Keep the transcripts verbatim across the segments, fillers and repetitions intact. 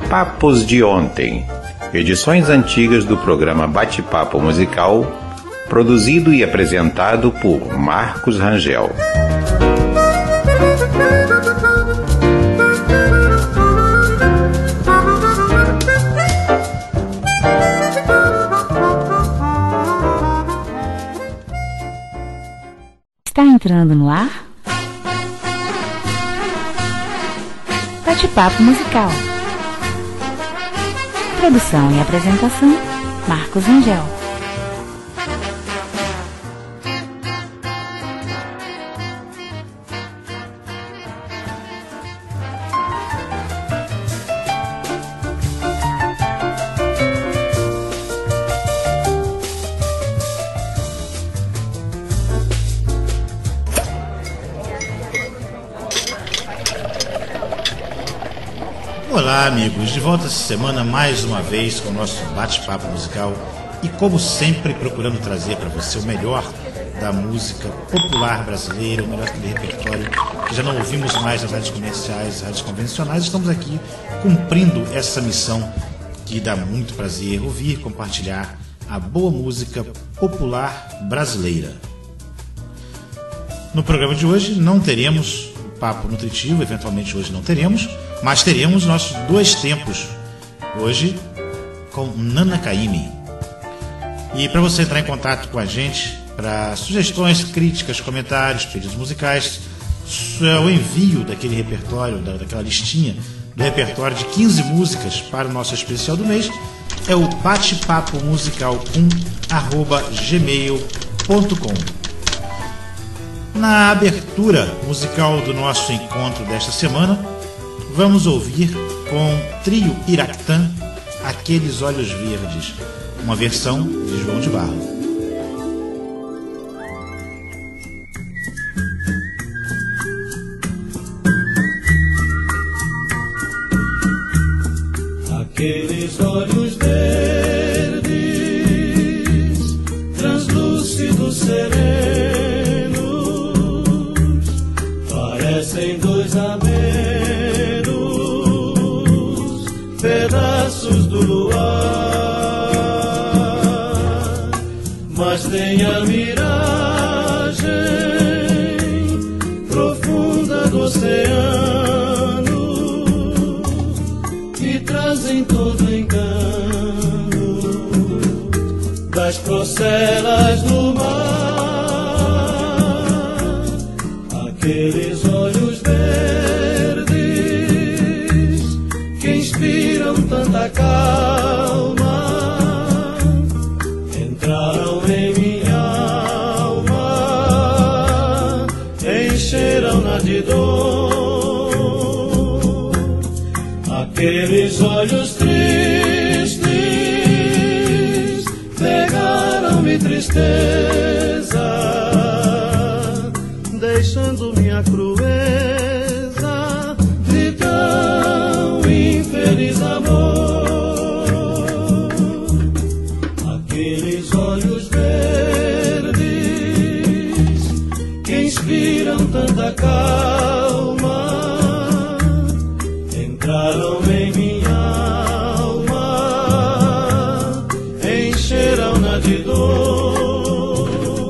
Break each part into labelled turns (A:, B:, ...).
A: Papos de Ontem, edições antigas do programa Bate-Papo Musical, produzido e apresentado por Marcos Rangel.
B: Está entrando no ar? Bate-Papo Musical. Produção e apresentação, Marcos Rangel.
C: Olá, amigos, de volta essa semana mais uma vez com o nosso bate-papo musical e, como sempre, procurando trazer para você o melhor da música popular brasileira, o melhor do repertório que já não ouvimos mais nas rádios comerciais, rádios convencionais. Estamos aqui cumprindo essa missão que dá muito prazer ouvir, compartilhar a boa música popular brasileira. No programa de hoje não teremos o papo nutritivo, eventualmente hoje não teremos, mas teremos nossos dois tempos, hoje com Nana Caymmi. E para você entrar em contato com a gente, para sugestões, críticas, comentários, pedidos musicais, o envio daquele repertório, daquela listinha do repertório de quinze músicas para o nosso especial do mês, é o batepapo musical um arroba gmail ponto com. Na abertura musical do nosso encontro desta semana, vamos ouvir com o trio Iraquitã, Aqueles Olhos Verdes, uma versão de João de Barro.
D: Aqueles olhos verdes, translúcidos, serenos, parecem dois amenos, pedaços do luar, mas tem a miragem profunda do oceano que trazem todo o engano das procelas do mar. Aqueles olhos verdes que inspiram tanta calma entraram em minha alma, encheram-na de dor. Aqueles olhos tristes pegaram-me tristeza, deixando minha crueza de tão infeliz amor. Aqueles olhos verdes que inspiram tanta calma entraram em minha alma, encheram-na de dor.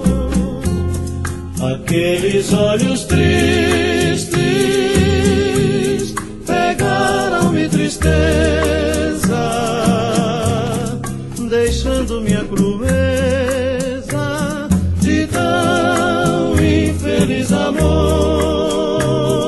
D: Aqueles olhos tristes pegaram-me tristeza, deixando minha crueza de tão infeliz amor.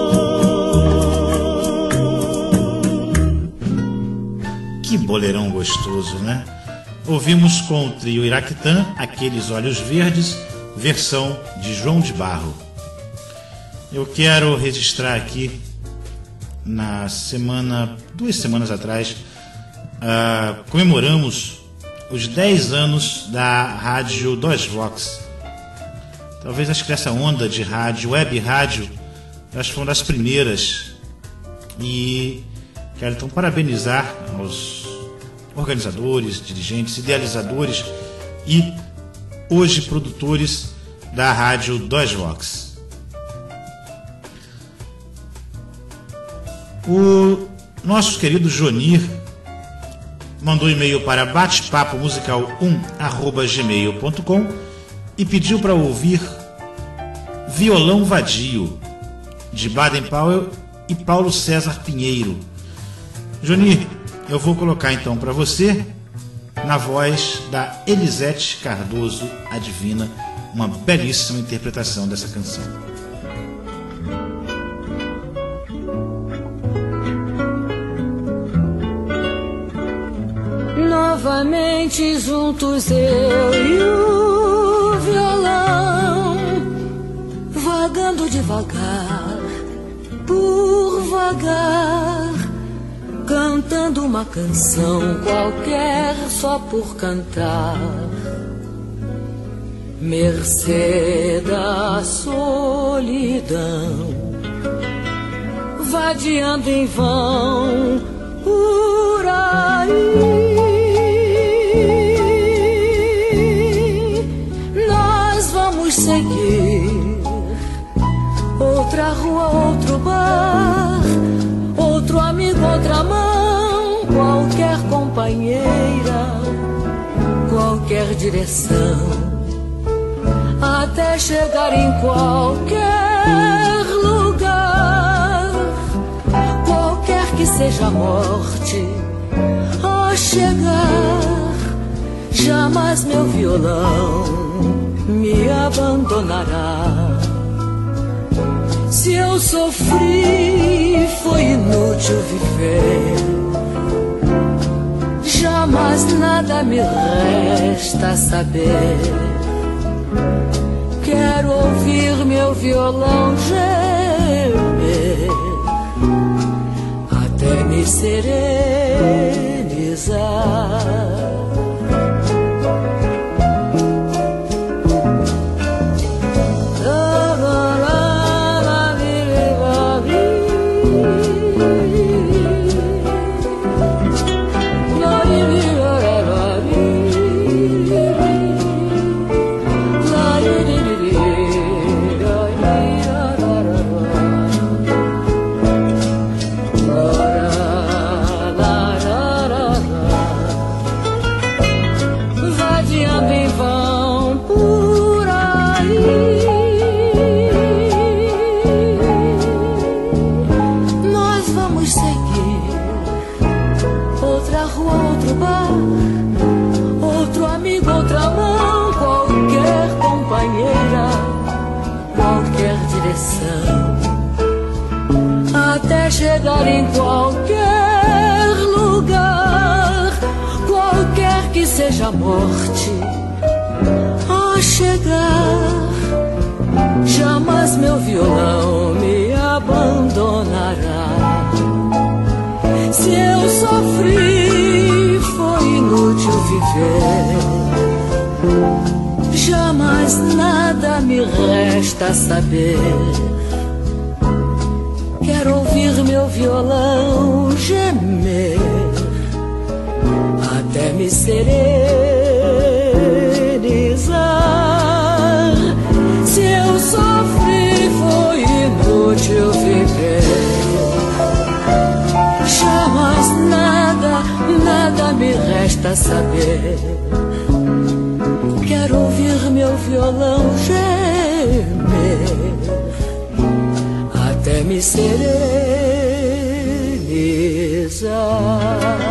C: Que boleirão gostoso, né? Ouvimos com o trio Iraquitã, Aqueles Olhos Verdes, versão de João de Barro. Eu quero registrar aqui, na semana, duas semanas atrás, uh, comemoramos os dez anos da rádio Dois Vox. Talvez acho que essa onda de rádio, web rádio, acho que foi uma das primeiras. E quero então parabenizar aos organizadores, dirigentes, idealizadores e hoje produtores da rádio Dois Vox. O Nosso querido Jonir mandou e-mail para batepapo musical um arroba gmail ponto com e pediu para ouvir Violão Vadio, de Baden Powell e Paulo César Pinheiro. Jonir, eu vou colocar então para você, na voz da Elisete Cardoso, a Divina, uma belíssima interpretação dessa canção.
E: Novamente juntos eu e o violão, vagando devagar, por vagar, cantando uma canção qualquer só por cantar. Mercê da solidão, vadiando em vão por aí. Seguir outra rua, outro bar, outro amigo, outra mão, qualquer companheira, qualquer direção, até chegar em qualquer lugar, qualquer que seja a morte, ao chegar, jamais meu violão me abandonará. Se eu sofri, foi inútil viver, jamais nada me resta saber. Quero ouvir meu violão gemer, até me serenizar. Até chegar em qualquer lugar, qualquer que seja a morte, ao chegar, jamais meu violão me abandonará. Se eu sofri, foi inútil viver, jamais nada me resta saber. Quero ouvir meu violão gemer, até me serenizar. Se eu sofri, foi inútil viver, jamais nada, nada me resta saber. Quero ouvir meu violão gemer, até me serenizar.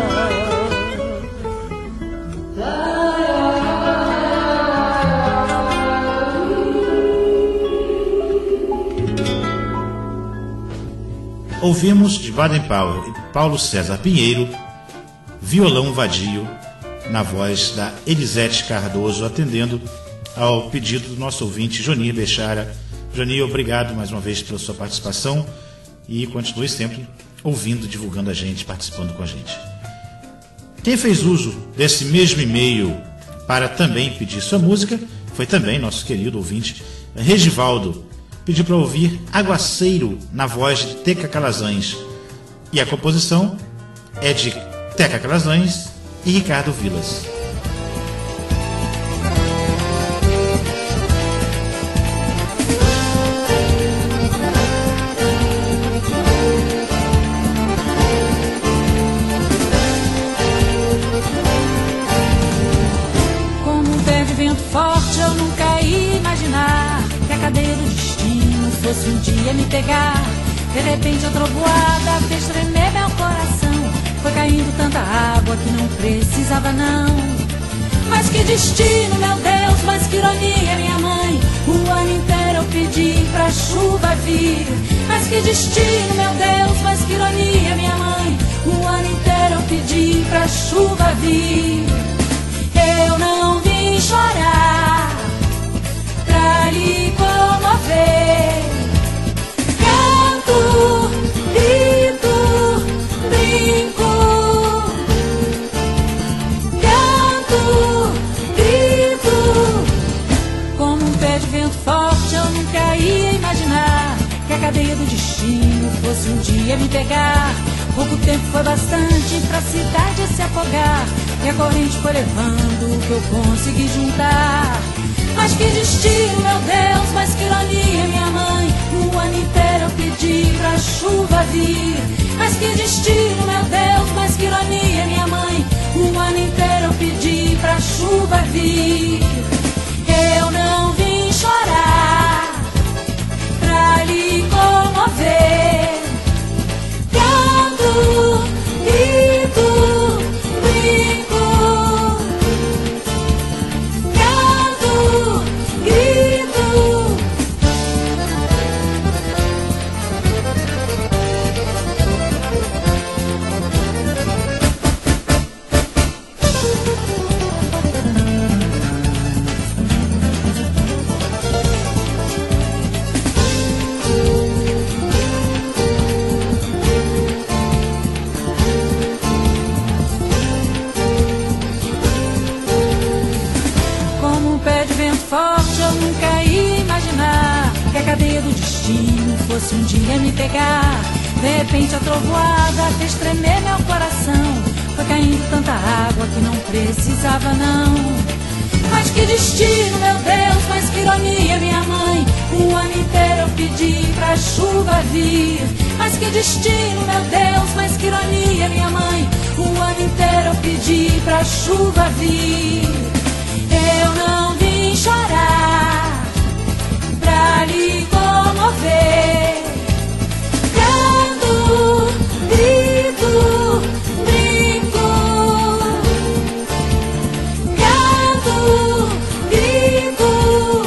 C: Ouvimos de Baden Powell e Paulo César Pinheiro, Violão Vadio, na voz da Elisete Cardoso, atendendo ao pedido do nosso ouvinte Jonir Bechara. Jonir, obrigado mais uma vez pela sua participação e continue sempre ouvindo, divulgando a gente, participando com a gente. Quem fez uso desse mesmo e-mail para também pedir sua música foi também nosso querido ouvinte Regivaldo. Pediu para ouvir Aguaceiro na voz de Teca Calazans. E a composição é de Teca Calazans e Ricardo Vilas.
E: dia me pegar. De repente a trovoada fez tremer meu coração. Foi caindo tanta água que não precisava não. Mas que destino, meu Deus, mas que ironia, minha mãe. O ano inteiro eu pedi pra chuva vir. Mas que destino, meu Deus, mas que ironia, minha mãe. O ano inteiro eu pedi pra chuva vir. Eu não vim chorar pra lhe comover. Canto, grito, brinco. Canto, grito. Como um pé de vento forte eu nunca ia imaginar que a cadeia do destino fosse um dia me pegar. Pouco tempo foi bastante pra cidade se afogar, e a corrente foi levando o que eu consegui juntar. Mas que destino, meu Deus, mas que ironia, minha mãe. O ano inteiro eu pedi pra chuva vir. Mas que destino, meu Deus, mas que ironia, minha mãe. O ano inteiro eu pedi pra chuva vir. Eu não vim chorar pra lhe comover. Canto, grito, brinco. Canto, grito. Forte eu nunca ia imaginar que a cadeia do destino fosse um dia me pegar. De repente a trovoada fez tremer meu coração. Foi caindo tanta água que não precisava não. Mas que destino, meu Deus, mas que ironia, minha mãe. O ano inteiro eu pedi pra chuva vir. Mas que destino, meu Deus, mas que ironia, minha mãe. O ano inteiro eu pedi pra chuva vir. Eu não vim chorar pra lhe comover. Canto, grito, brinco. Canto, grito.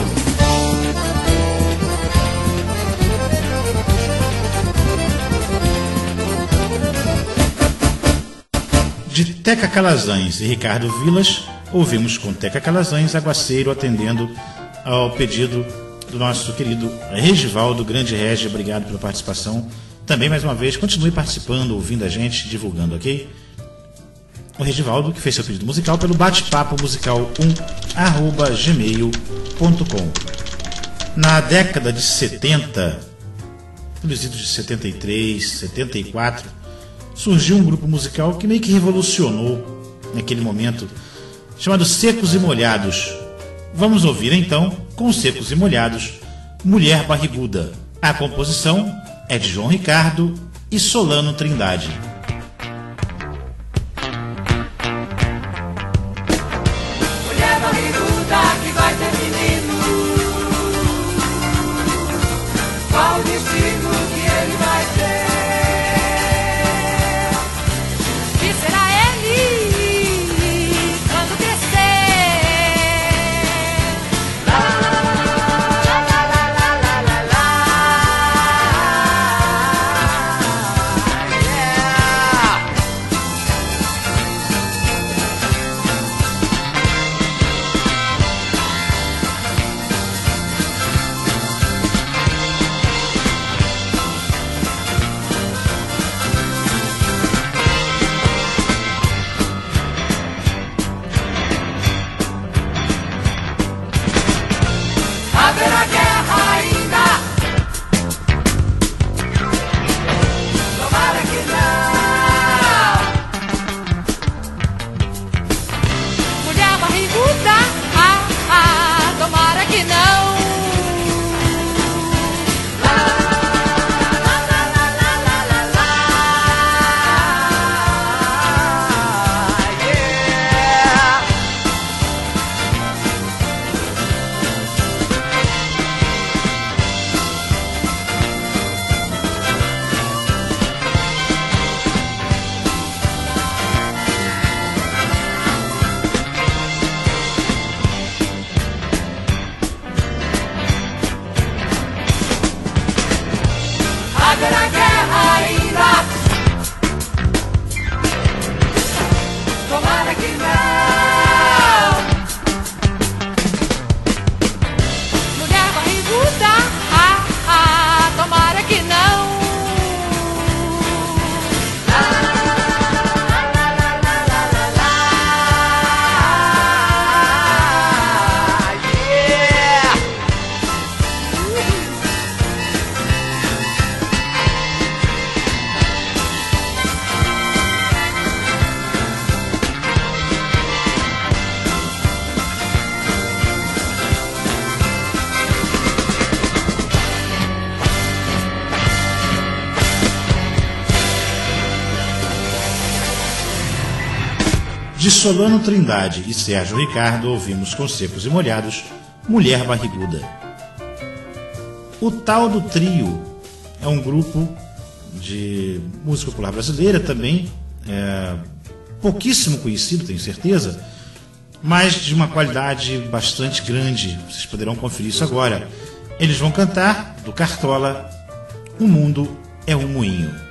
C: De Teca Calazans e Ricardo Vilas, ouvimos com Teca Calazans, Aguaceiro, atendendo ao pedido do nosso querido Regivaldo, grande Regi, obrigado pela participação. Também, mais uma vez, continue participando, ouvindo a gente, divulgando, ok? O Regivaldo, que fez seu pedido musical pelo bate-papo musical um arroba gmail ponto com. Na década de setenta, nos idos de setenta e três, setenta e quatro, surgiu um grupo musical que meio que revolucionou naquele momento, chamado Secos e Molhados. Vamos ouvir então, com Secos e Molhados, Mulher Barriguda. A composição é de João Ricardo e Solano Trindade.
E: Mulher barriguda que vai ter menino, qual o destino que ele vai ter? Que será ele quando crescer? Lá, lá, lá, lá, lá, lá, lá, lá. Yeah.
C: De Solano Trindade e Sérgio Ricardo, ouvimos com Secos e Molhados, Mulher Barriguda. O Tal do Trio é um grupo de música popular brasileira também, é, pouquíssimo conhecido, tenho certeza, mas de uma qualidade bastante grande. Vocês poderão conferir isso agora. Eles vão cantar, do Cartola, O Mundo é um Moinho.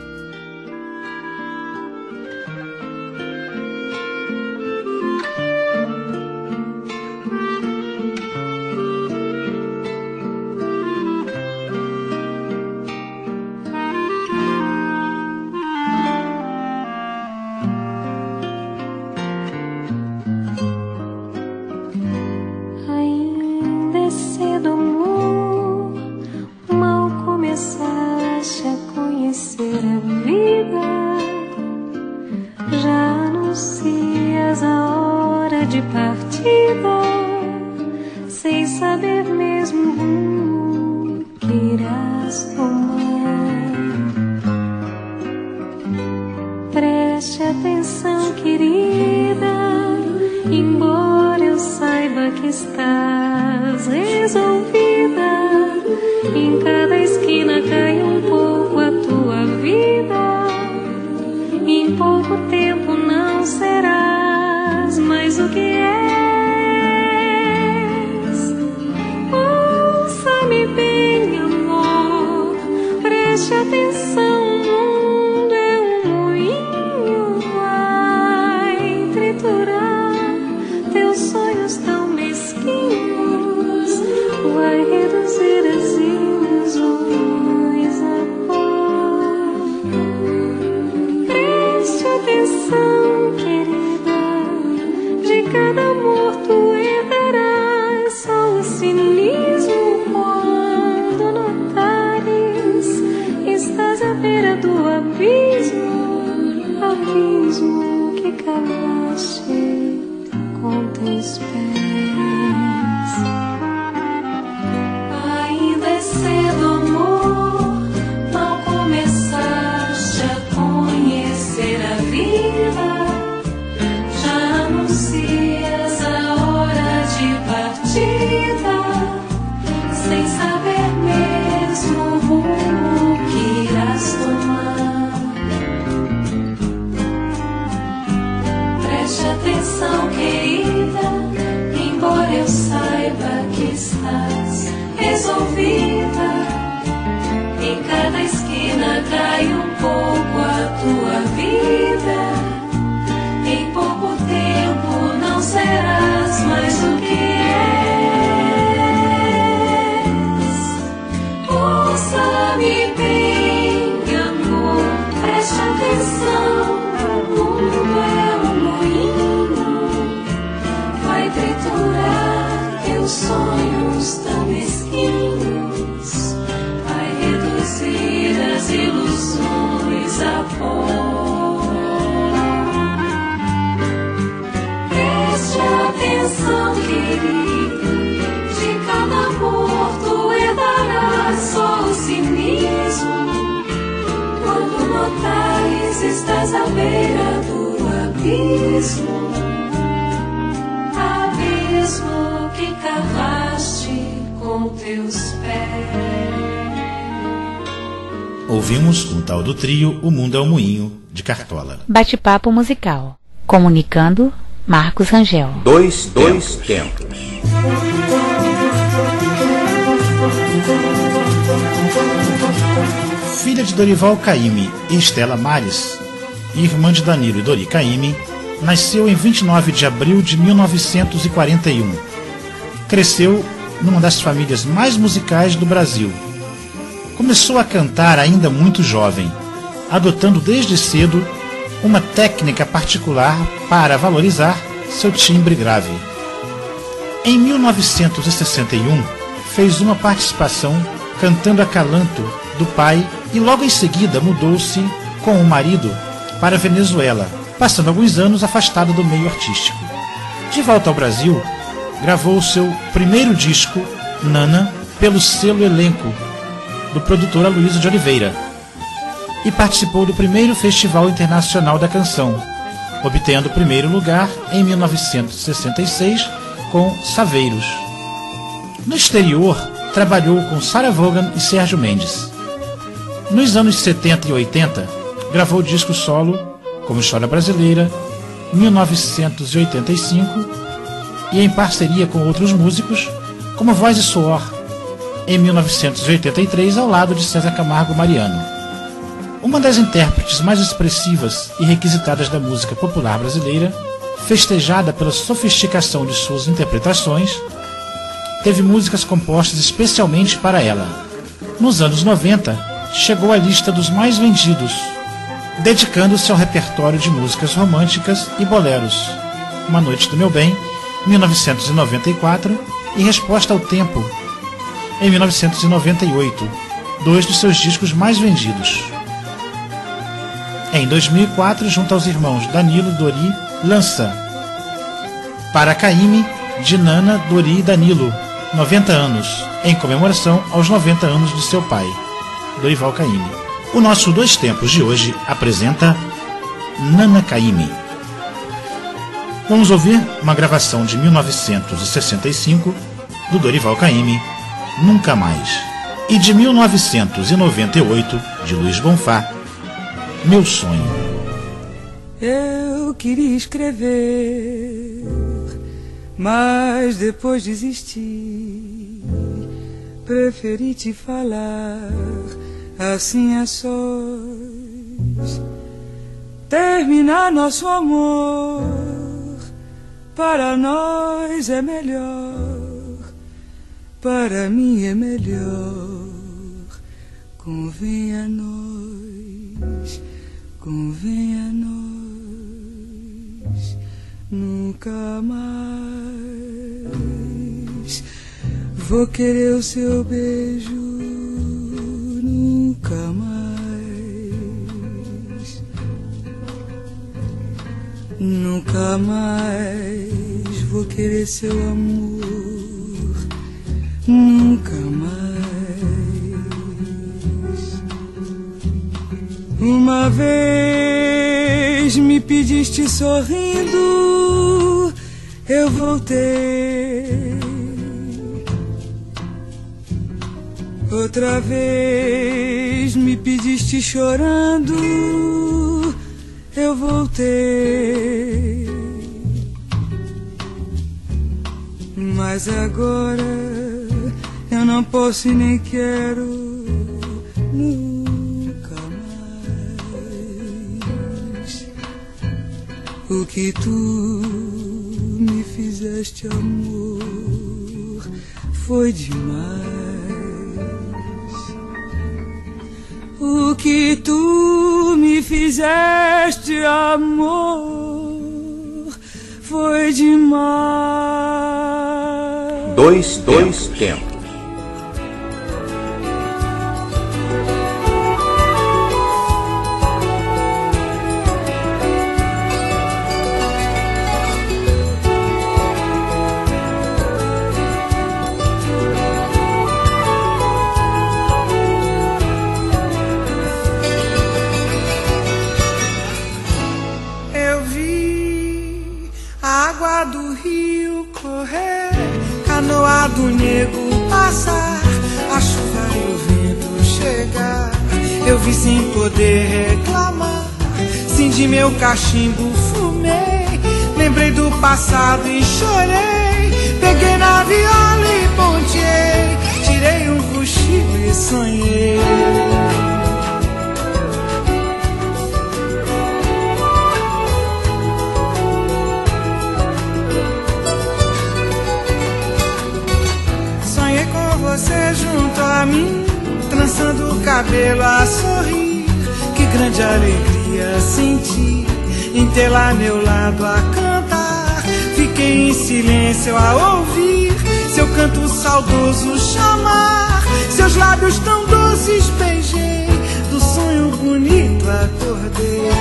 E: Estás à beira do abismo, abismo que cavaste com teus pés.
C: Ouvimos com o Tal do Trio, O Mundo é um Moinho, de Cartola.
B: Bate-papo musical. Comunicando, Marcos Rangel.
A: Dois, dois tempos.
C: Filha de Dorival Caymmi e Estela Mares, irmã de Danilo e Dori Caymmi, nasceu em vinte e nove de abril de mil novecentos e quarenta e um. Cresceu numa das famílias mais musicais do Brasil. Começou a cantar ainda muito jovem, adotando desde cedo uma técnica particular para valorizar seu timbre grave. Em mil novecentos e sessenta e um, fez uma participação cantando Acalanto do pai e logo em seguida mudou-se com o marido para a Venezuela, passando alguns anos afastada do meio artístico. De volta ao Brasil, gravou seu primeiro disco, Nana, pelo selo Elenco, do produtor Aloysio de Oliveira, e participou do primeiro Festival Internacional da Canção, obtendo o primeiro lugar em mil novecentos e sessenta e seis com Saveiros. No exterior, trabalhou com Sarah Vaughan e Sérgio Mendes. Nos anos setenta e oitenta, gravou discos solo, como História Brasileira, mil novecentos e oitenta e cinco, e em parceria com outros músicos, como Voz e Suor, em mil novecentos e oitenta e três, ao lado de César Camargo Mariano. Uma das intérpretes mais expressivas e requisitadas da música popular brasileira, festejada pela sofisticação de suas interpretações, teve músicas compostas especialmente para ela. Nos anos noventa, chegou à lista dos mais vendidos, dedicando-se ao repertório de músicas românticas e boleros. Uma Noite do Meu Bem, mil novecentos e noventa e quatro, e Resposta ao Tempo, em mil novecentos e noventa e oito, dois dos seus discos mais vendidos. Em dois mil e quatro, junto aos irmãos Danilo, Dori, lança Para Caymmi, de Nana, Dori e Danilo, noventa anos, em comemoração aos noventa anos de seu pai, Dorival Caymmi. O nosso Dois Tempos de hoje apresenta Nana Caymmi. Vamos ouvir uma gravação de mil novecentos e sessenta e cinco do Dorival Caymmi, Nunca Mais, e de mil novecentos e noventa e oito, de Luiz Bonfá, Meu Sonho.
F: Eu queria escrever, mas depois desisti. Preferi te falar assim a sós. Terminar nosso amor para nós é melhor. Para mim é melhor. Convém a nós, convém a nós. Nunca mais vou querer o seu beijo, nunca mais. Nunca mais vou querer seu amor, nunca mais. Uma vez me pediste sorrindo, eu voltei. Outra vez me pediste chorando, eu voltei. Mas agora eu não posso e nem quero, nunca mais. O que tu me fizeste, amor, foi demais. O que tu me fizeste, amor, foi demais.
A: Dois, dois tempos.
G: Do nego passar, a chuva e o vento chegar. Eu vi sem poder reclamar, acendi meu cachimbo, fumei. Lembrei do passado e chorei. Peguei na viola e ponteei. Tirei um cochilo e sonhei. Você junto a mim, trançando o cabelo a sorrir. Que grande alegria senti em tê-la meu lado a cantar. Fiquei em silêncio a ouvir seu canto saudoso chamar. Seus lábios tão doces beijei, do sonho bonito acordei.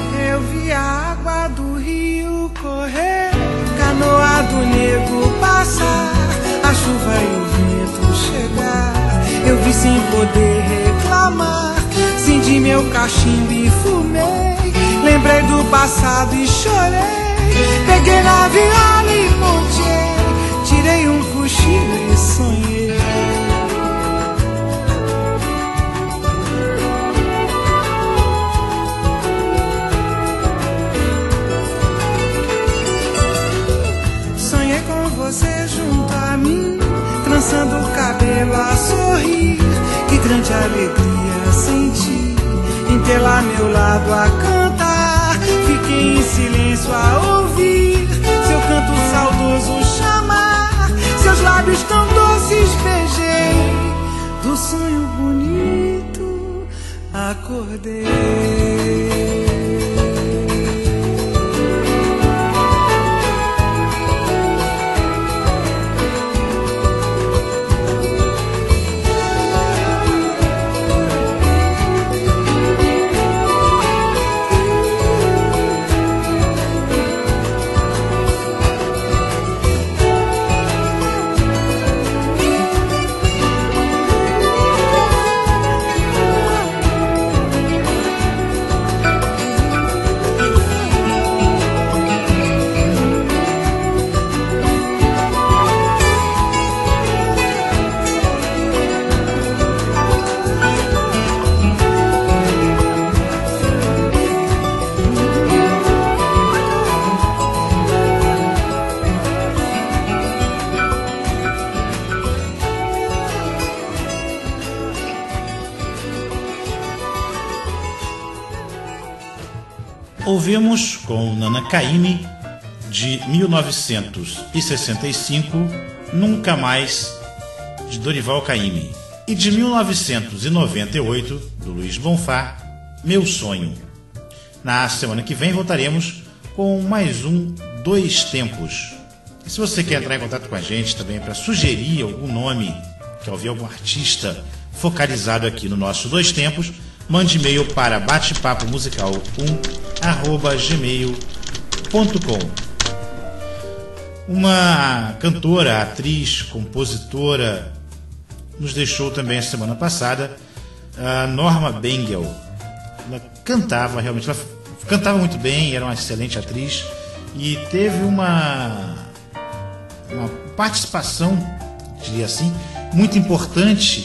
G: Do nego passar, passar, a chuva e o vento chegar. Eu vi sem poder reclamar, acendi meu cachimbo e fumei. Lembrei do passado e chorei. Peguei na viola e montei, tirei um cochilo e sonhei. Você junto a mim, trançando o cabelo a sorrir. Que grande alegria senti em ter lá meu lado a cantar. Fiquei em silêncio a ouvir seu canto saudoso chamar. Seus lábios tão doces beijei, do sonho bonito acordei.
C: Ouvimos com Nana Caymmi, de mil novecentos e sessenta e cinco, Nunca Mais, de Dorival Caymmi, e de mil novecentos e noventa e oito, do Luiz Bonfá, Meu Sonho. Na semana que vem voltaremos com mais um Dois Tempos. E se você quer entrar em contato com a gente também para sugerir algum nome, quer ouvir algum artista focalizado aqui no nosso Dois Tempos, mande e-mail para batepapo musical um arroba gmail ponto com. Uma cantora, atriz, compositora nos deixou também a semana passada, a Norma Bengel. Ela cantava realmente, ela cantava muito bem, era uma excelente atriz e teve uma, uma participação, diria assim, muito importante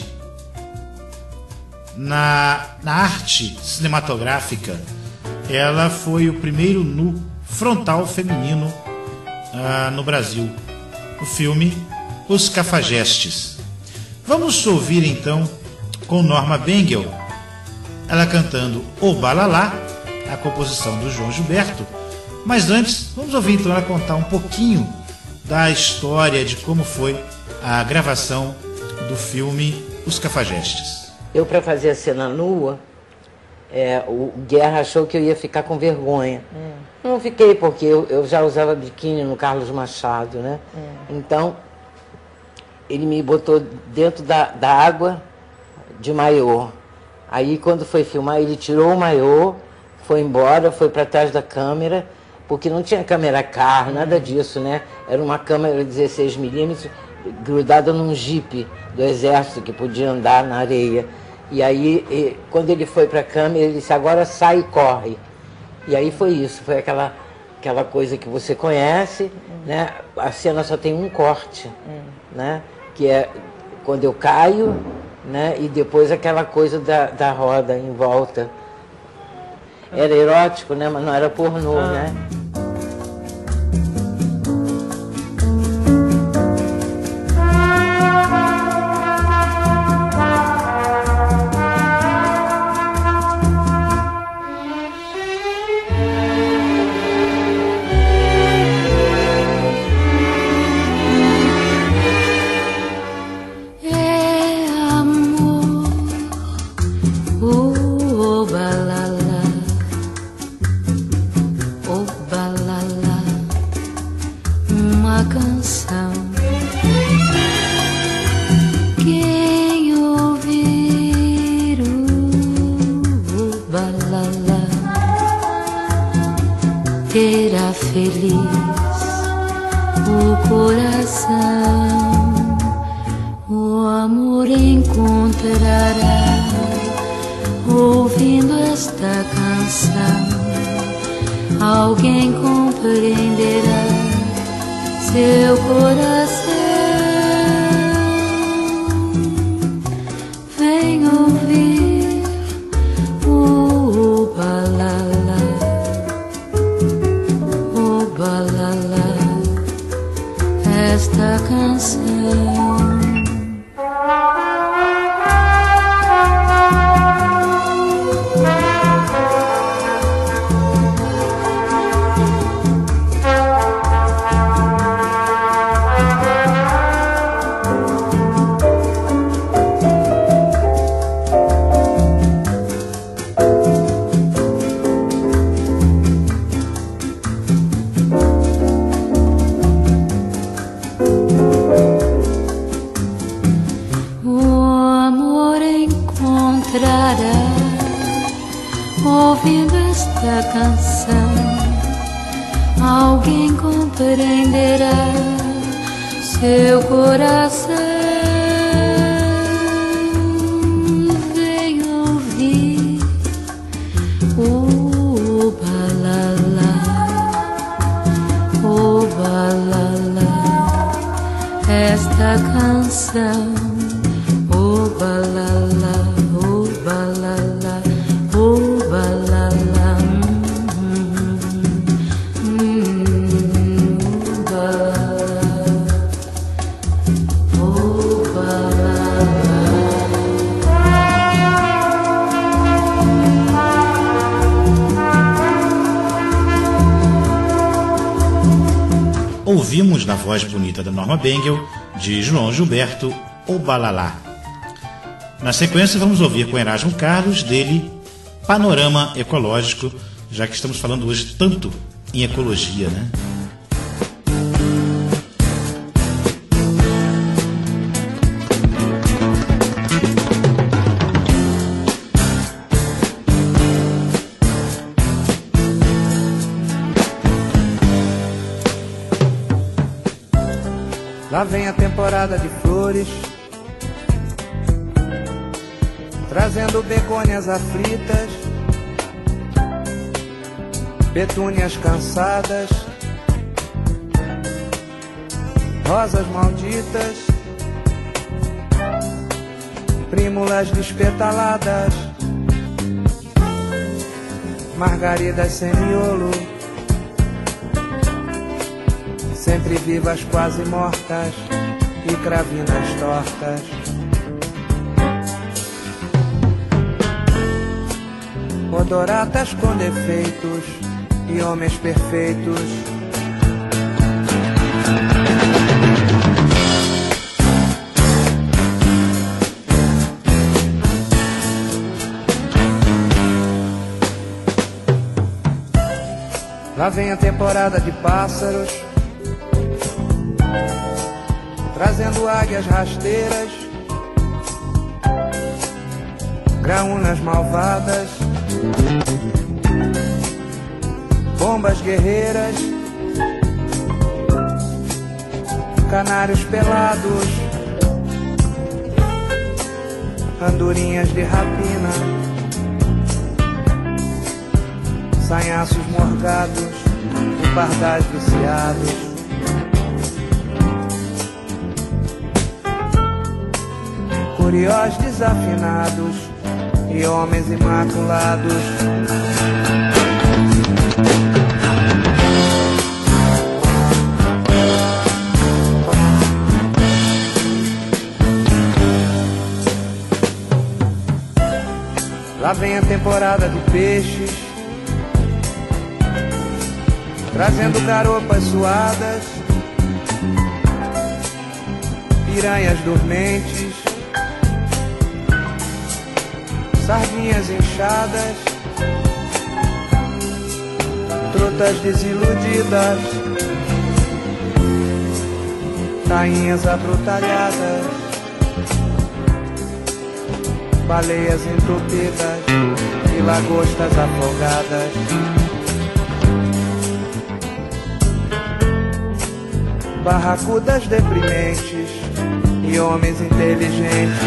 C: na, na arte cinematográfica. Ela foi o primeiro nu frontal feminino uh, no Brasil, o filme Os Cafajestes. Vamos ouvir então com Norma Bengel, ela cantando O Balalá, a composição do João Gilberto. Mas antes, vamos ouvir então ela contar um pouquinho da história de como foi a gravação do filme Os Cafajestes.
H: Eu, para fazer a cena nua, É, o Guerra achou que eu ia ficar com vergonha. Hum. Não fiquei, porque eu, eu já usava biquíni no Carlos Machado, né? Hum. Então, ele me botou dentro da, da água de maiô. Aí, quando foi filmar, ele tirou o maiô, foi embora, foi para trás da câmera, porque não tinha câmera car, nada disso, né? Era uma câmera dezesseis milímetros grudada num jipe do exército que podia andar na areia. E aí, e, quando ele foi para a câmera, ele disse, agora sai e corre. E aí foi isso, foi aquela, aquela coisa que você conhece, hum. né? A cena só tem um corte, hum. né? Que é quando eu caio, né? E depois aquela coisa da, da roda em volta. Era erótico, né? Mas não era pornô, ah. né?
I: Feliz
E: o coração, o amor encontrará, ouvindo esta canção. Alguém compreenderá seu coração. Vem ouvir o balalá, o balalá, esta canção. Ouvindo esta canção, alguém compreenderá seu coração. Vem ouvir o balalá, o balalá, esta canção. O balalá, o balalá, o balalá, hum, hum, o balalá, o balalá.
C: Ouvimos na voz bonita da Norma Bengel, de João Gilberto, o balalá. Na sequência vamos ouvir com Erasmo Carlos, dele Panorama Ecológico, já que estamos falando hoje tanto em ecologia, né?
G: Lá vem a temporada de flores, trazendo begônias aflitas, petúnias cansadas, rosas malditas, prímulas despetaladas, margaridas sem miolo, sempre vivas quase mortas e cravinas tortas. Odoratas com defeitos e homens perfeitos. Lá vem a temporada de pássaros, trazendo águias rasteiras, graúnas malvadas, bombas guerreiras, canários pelados, andorinhas de rapina, sanhaços morgados e pardais viciados. Curiós desafinados e homens imaculados. Lá vem a temporada de peixes, trazendo garopas suadas, piranhas dormentes, sardinhas inchadas, trutas desiludidas, tainhas abrutalhadas, baleias entupidas e lagostas afogadas. barracudas deprimentes e homens inteligentes.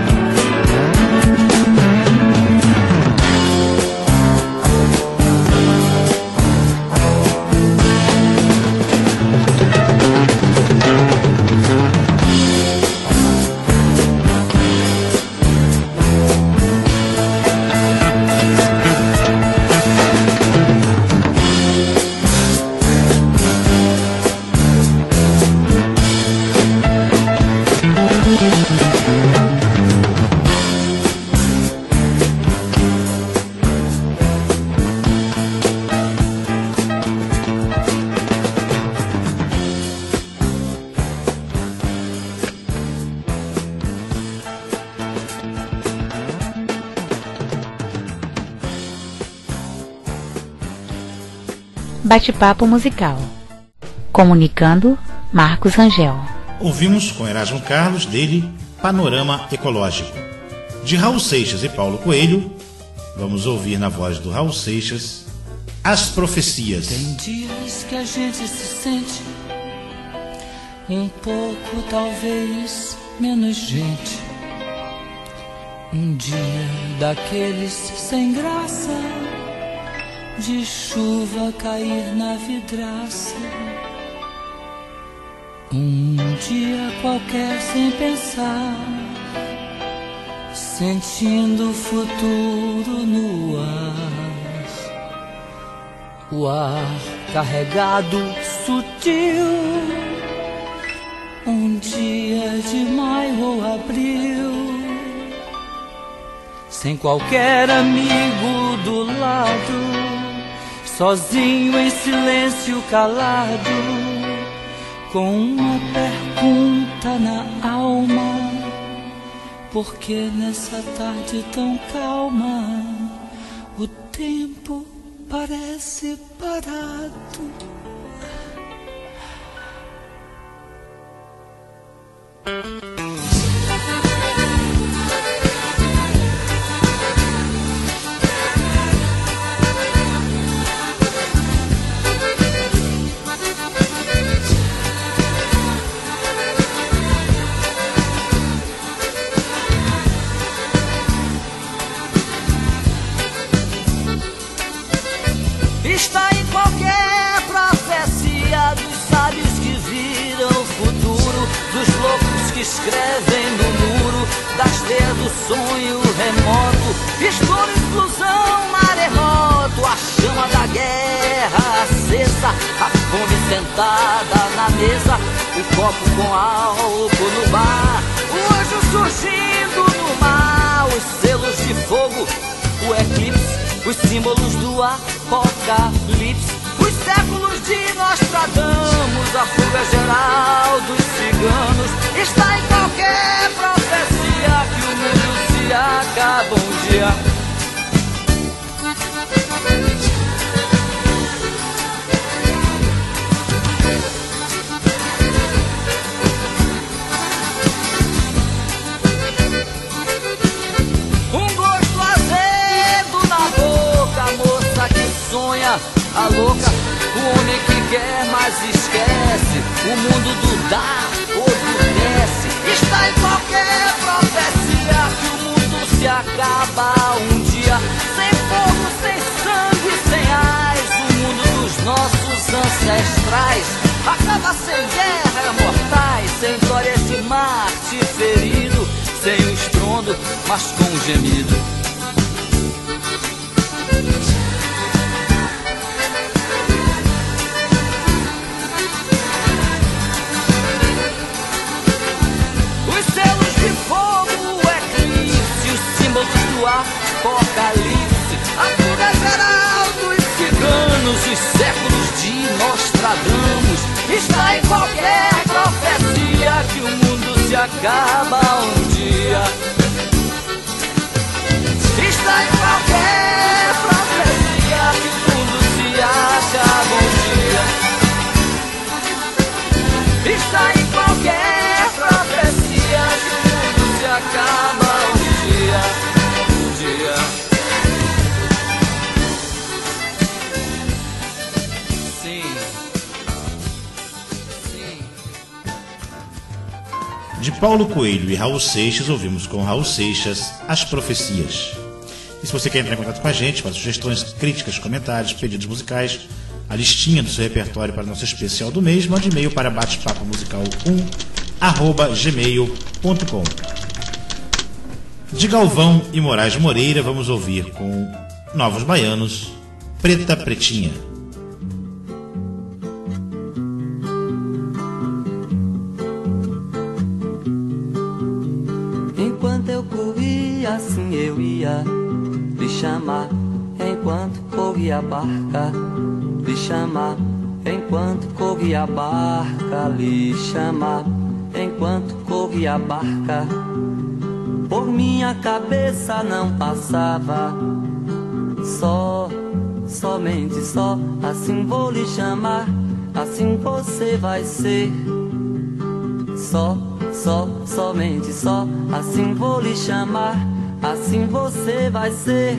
B: Bate-papo musical. Comunicando, Marcos Rangel.
C: Ouvimos com Erasmo Carlos dele Panorama Ecológico. De Raul Seixas e Paulo Coelho, vamos ouvir na voz do Raul Seixas As Profecias.
D: Tem dias que a gente se sente um pouco, talvez, menos gente. Um dia daqueles sem graça, de chuva cair na vidraça. Um dia qualquer sem pensar, sentindo o futuro no ar. O ar carregado, sutil. Um dia de maio ou abril, sem qualquer amigo do lado, sozinho em silêncio calado, com uma pergunta na alma: por que nessa tarde tão calma o tempo parece parado?
I: Está em qualquer profecia dos sábios que viram o futuro, dos loucos que escrevem no muro, das teias do sonho remoto, estouro, explosão, maremoto, a chama da guerra acesa, a fome sentada na mesa, o copo com álcool no bar, o anjo surgindo no mar, os selos de fogo, o eclipse, os símbolos do apocalipse, os séculos de Nostradamus, a fuga geral dos ciganos. Está em qualquer profecia que o mundo se acaba um dia. A louca, o homem que quer, mas esquece o mundo do dar ou do desce. Está em qualquer profecia que o mundo se acaba um dia. Sem fogo, sem sangue, sem ais, o mundo dos nossos ancestrais acaba sem guerra, mortais, sem glórias de Marte ferido, sem o estrondo, mas com um gemido. Apocalipse, a fuga geral dos ciganos, os séculos de Nostradamus. Está em qualquer profecia que o mundo se acaba um dia. Está em qualquer profecia que o mundo se acaba um dia. Está em qualquer profecia que o mundo se acaba um dia. Sim, sim.
C: De Paulo Coelho e Raul Seixas, ouvimos com Raul Seixas As Profecias. E se você quer entrar em contato com a gente, para sugestões, críticas, comentários, pedidos musicais, a listinha do seu repertório para o nosso especial do mês, mande e-mail para batepapo musical um arroba gmail ponto com. De Galvão e Moraes Moreira, vamos ouvir com Novos Baianos, Preta Pretinha.
J: Enquanto eu corria, assim eu ia lhe chamar. Enquanto corria a barca, lhe chamar. Enquanto corria a barca, lhe chamar. Enquanto corria a barca, por minha cabeça não passava. Só, somente só, assim vou lhe chamar. Assim você vai ser. Só, só, somente só, assim vou lhe chamar. Assim você vai ser.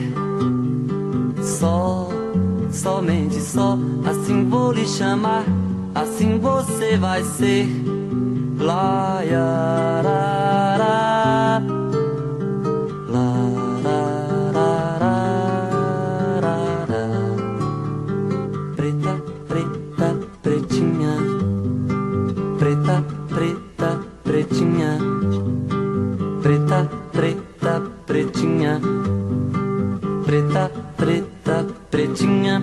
J: Só, somente só, assim vou lhe chamar. Assim você vai ser. Lá, ya, ra, ra. Lá, ra, ra, ra, ra, ra. Preta, preta, pretinha. Preta, preta, pretinha. Preta, preta, pretinha. Preta, preta, pretinha.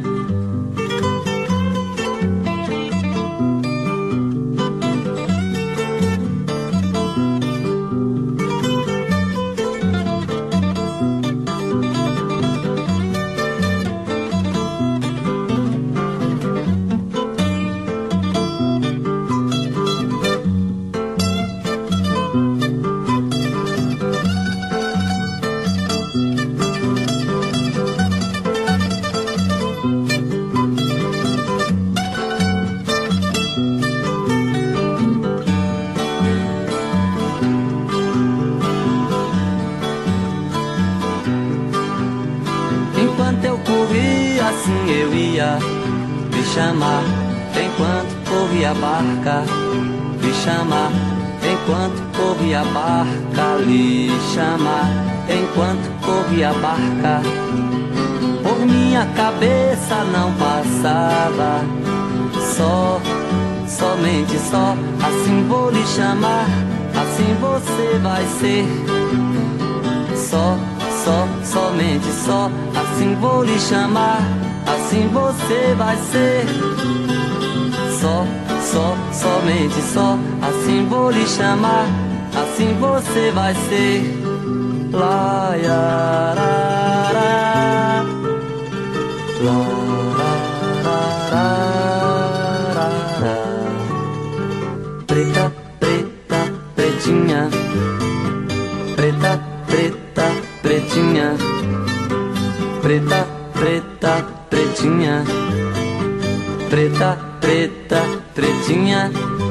J: Assim eu ia lhe chamar. Enquanto corria a barca, lhe chamar. Enquanto corria a barca, lhe chamar. Enquanto corria a barca, por minha cabeça não passava. Só, somente só, assim vou lhe chamar. Assim você vai ser. Só, só, somente só, assim vou lhe chamar. Assim você vai ser. Só, só, somente só, assim vou lhe chamar. Assim você vai ser. Lá, ya, ra, ra. Lá, ra, ra, ra, ra. Preta, preta, pretinha. Preta, preta, pretinha. Preta, preta, pretinha. Preta, preta, pretinha.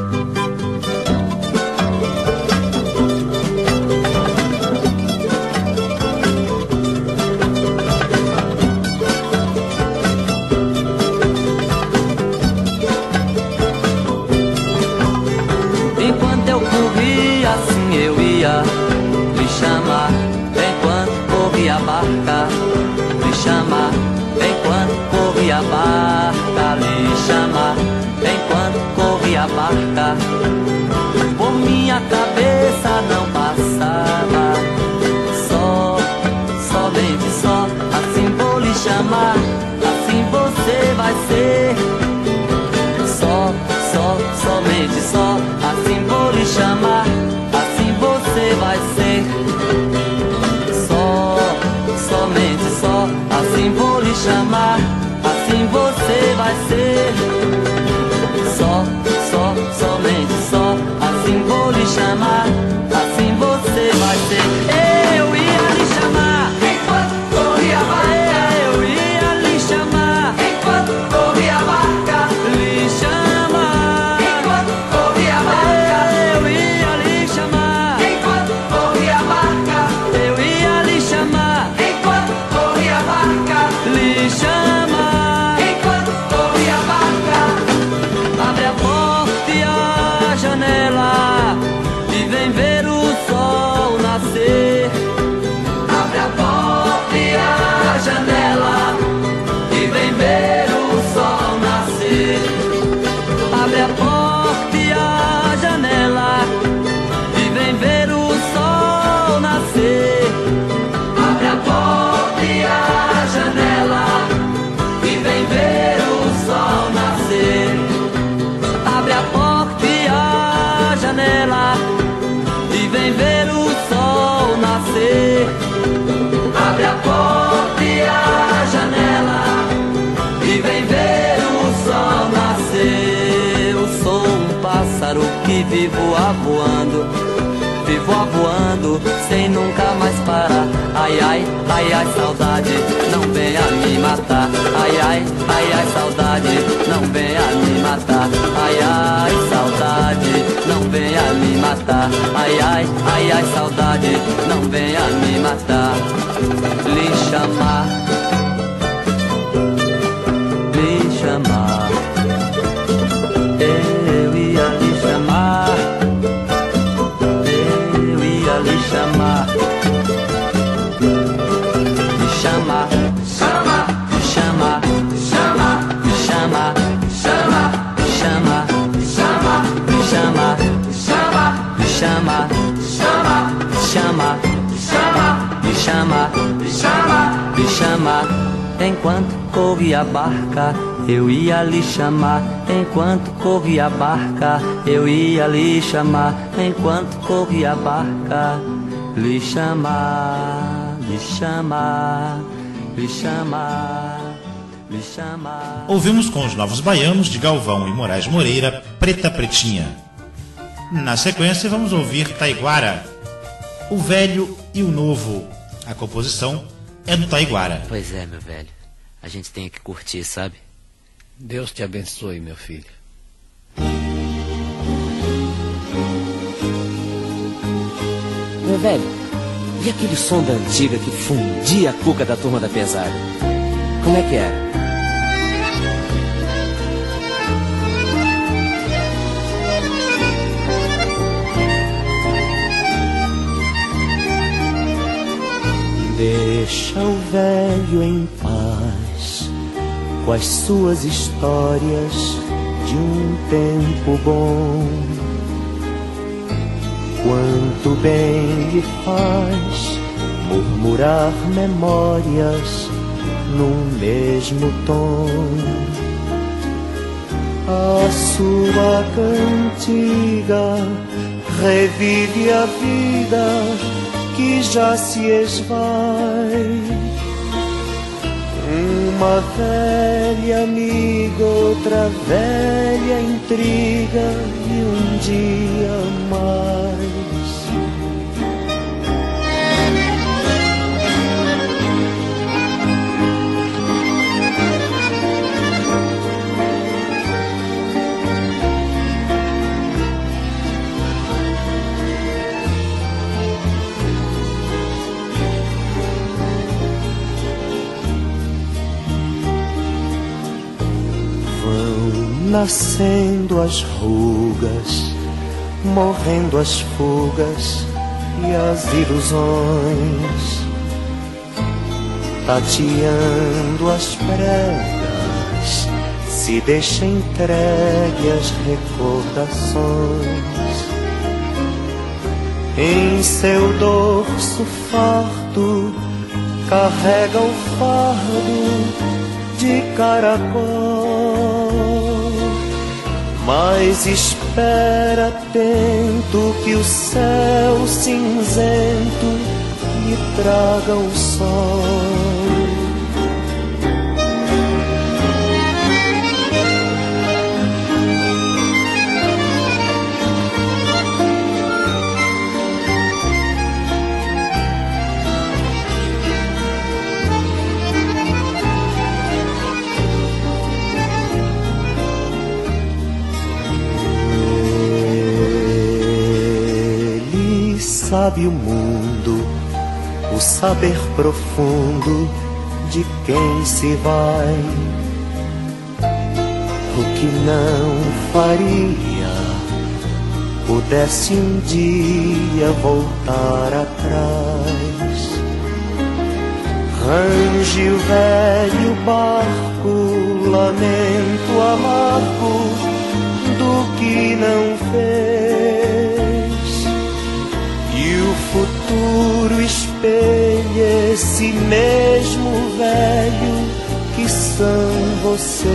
J: Enquanto eu corria, assim eu ia lhe chamar. Enquanto corria a barca, lhe chamar. Enquanto corria a barca, lhe chamar. Enquanto corria a barca, por minha cabeça não passava. Só, somente só, assim vou lhe chamar. Assim você vai ser. Só, só, somente só, assim vou lhe chamar. Assim você vai ser. Só, somente só, assim vou lhe chamar. Assim você vai ser. Só, só, somente e vivo avoando, vivo avoando sem nunca mais parar. Ai, ai, ai, ai, saudade, não venha me matar. Ai, ai, ai, ai, saudade, não venha me matar. Ai, ai, saudade, não venha me matar. Ai, ai, ai, ai, saudade, não venha me matar. Lhe chamar, lhe chamar, eu ia lhe chamar, eu ia lhe chamar, me chamar, chama, chama, chama, chama, chama, chama, chama, chama, chama, chama, chama, chama, me chama, me chama, me chama. Enquanto corria a barca, eu ia lhe chamar. Enquanto corria a barca, eu ia lhe chamar. Enquanto corria a barca, lhe chamar, lhe chamar, lhe chamar, lhe chamar.
C: Ouvimos com os Novos Baianos de Galvão e Moraes Moreira, Preta Pretinha. Na sequência vamos ouvir Taiguara, O Velho e o Novo. A composição é do Taiguara.
K: Pois é, meu velho. A gente tem que curtir, sabe?
L: Deus te abençoe, meu filho.
K: Meu velho, e aquele som da antiga que fundia a cuca da turma da pesada? Como é que era?
M: Deixa o velho em paz com as suas histórias de um tempo bom. Quanto bem lhe faz murmurar memórias num mesmo tom. A sua cantiga revive a vida que já se esvai. Uma velha amiga, outra velha intriga e um dia mais. Nascendo as rugas, morrendo as fugas e as ilusões, tateando as pregas, se deixa entregue às recordações. Em seu dorso farto carrega o fardo de caracol, mas espera atento que o céu cinzento lhe traga o sol. Sabe o mundo, o saber profundo de quem se vai. O que não faria, pudesse um dia voltar atrás. Range o velho barco, lamento amargo do que não fez. E o futuro espelha esse mesmo velho que são vocês.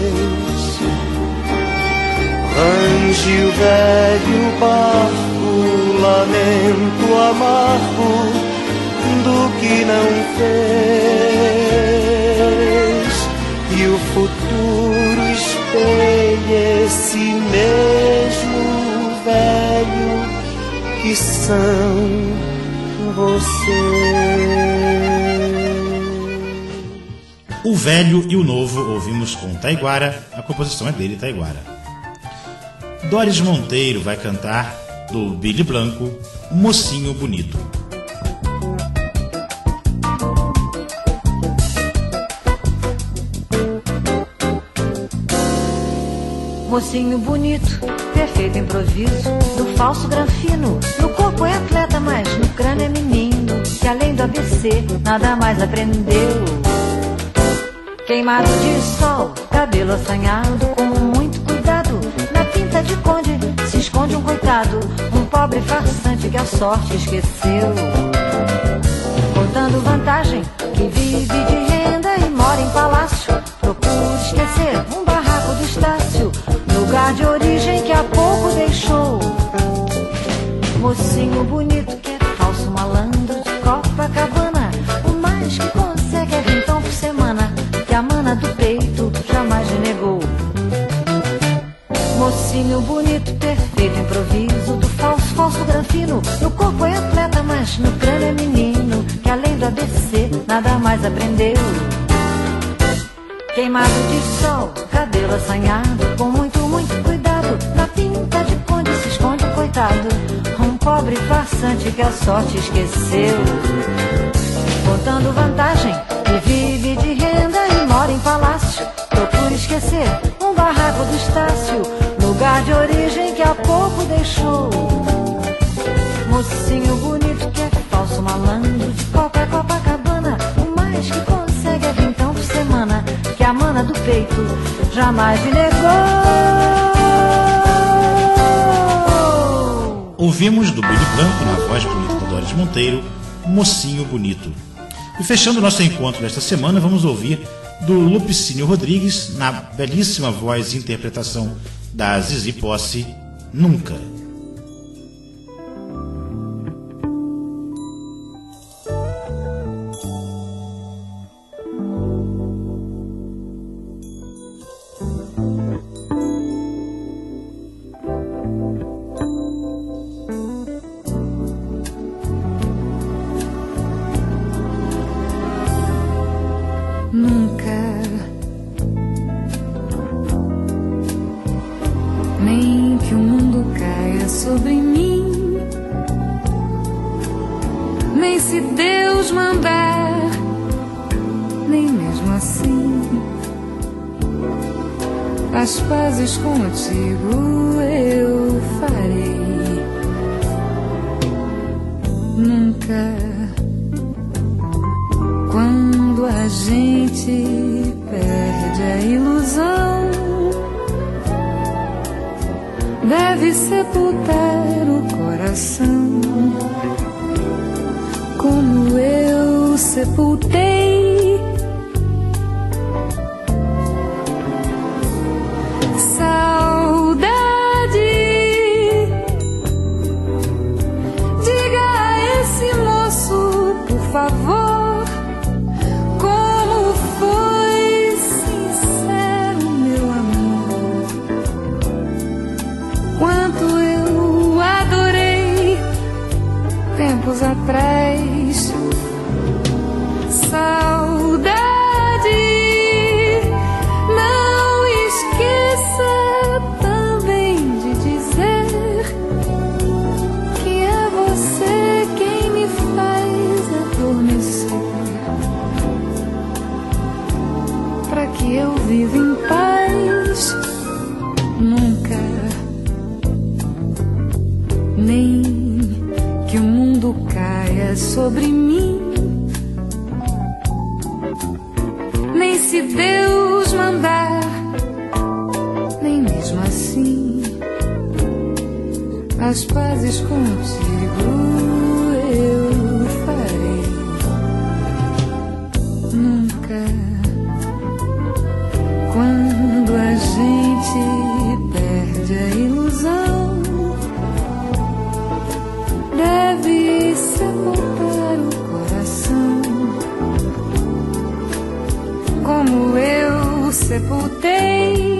M: Range o velho barco, lamento amargo do que não fez. E o futuro espelha esse mesmo velho coração você.
C: O Velho e o Novo ouvimos com Taiguara, a composição é dele, Taiguara. Doris Monteiro vai cantar, do Billy Blanco, Mocinho Bonito.
N: Mocinho bonito, perfeito improviso, do falso granfino. No corpo é atleta, mas no crânio é menino, que além do A B C, nada mais aprendeu. Queimado de sol, cabelo assanhado, com muito cuidado. Na pinta de conde se esconde um coitado, um pobre farsante que a sorte esqueceu. Contando vantagem, que vive de renda e mora em palácio. Procura esquecer um barraco do Estácio, lugar de origem que há pouco deixou. Mocinho bonito que é falso malandro de Copacabana, o mais que consegue é vintão por semana, que a mana do peito jamais renegou. Mocinho bonito, perfeito improviso, do falso, falso granfino. No corpo é atleta, mas no crânio é menino, que além do A B C, nada mais aprendeu. Queimado de sol, cabelo assanhado, com muito, muito cuidado. Na pinta de conde se esconde um coitado, um pobre farsante que a sorte esqueceu. Contando vantagem, que vive de renda e mora em palácio. Procura esquecer um barraco do Estácio, lugar de origem que há pouco deixou. Mocinho bonito que é falso malandro de Copa, Copacabana, o mais que consegue é vintão por semana, que a mana do peito jamais me negou.
C: Ouvimos do Billy Blanco, na voz bonita da Doris Monteiro, Mocinho Bonito. E fechando o nosso encontro desta semana, vamos ouvir do Lupicínio Rodrigues, na belíssima voz e interpretação da Zizi Posse, Nunca.
E: Nem que o mundo caia sobre mim, nem se Deus mandar, nem mesmo assim. As pazes contigo eu farei. Nunca, quando a gente perde a ilusão, deve sepultar o coração, como eu sepultei. Saudade, diga a esse moço, por favor, como foi sincero meu amor. Quanto eu adorei tempos atrás. Saudade, não esqueça também de dizer que é você quem me faz adormecer, pra que eu viva em paz. Nunca, nem que o mundo caia sobre mim, nem se Deus mandar, nem mesmo assim. As pazes contigo eu farei. Nunca, quando a gente perde a ilusão, deve sepultar o coração, como eu sepultei.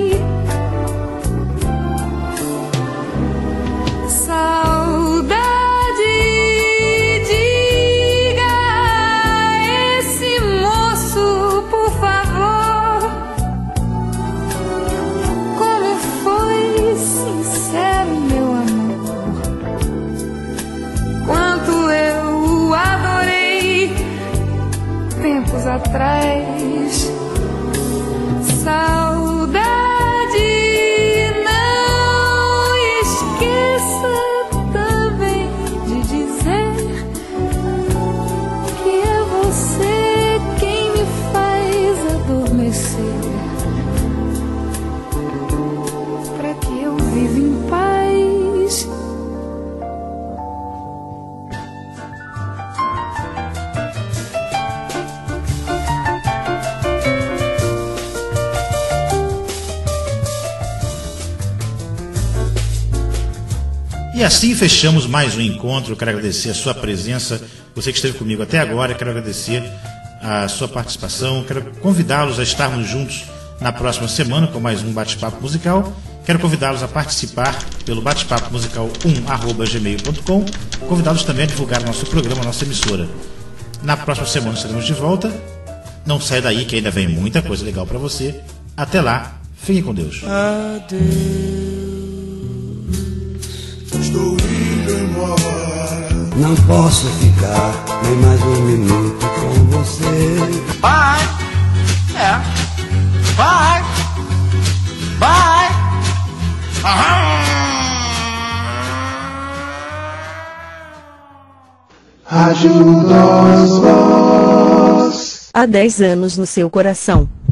E: Saudade,
F: pra trás. Saudade, não esqueça também de dizer que é você quem me faz adormecer, pra que eu viva em paz.
C: E assim fechamos mais um encontro. Eu quero agradecer a sua presença, você que esteve comigo até agora. Eu quero agradecer a sua participação. Quero convidá-los a estarmos juntos na próxima semana com mais um bate-papo musical. Quero convidá-los a participar pelo bate-papo musical um arroba gmail ponto com. Convidá-los também a divulgar o nosso programa, a nossa emissora. Na próxima semana estaremos de volta. Não sai daí que ainda vem muita coisa legal para você. Até lá, fiquem com Deus.
G: Adeus. Estou indo embora.
O: Não posso ficar nem mais um minuto com você.
G: Bye. É. Bye. Bye. Aham.
P: Rádio Voz. Há dez anos no seu coração.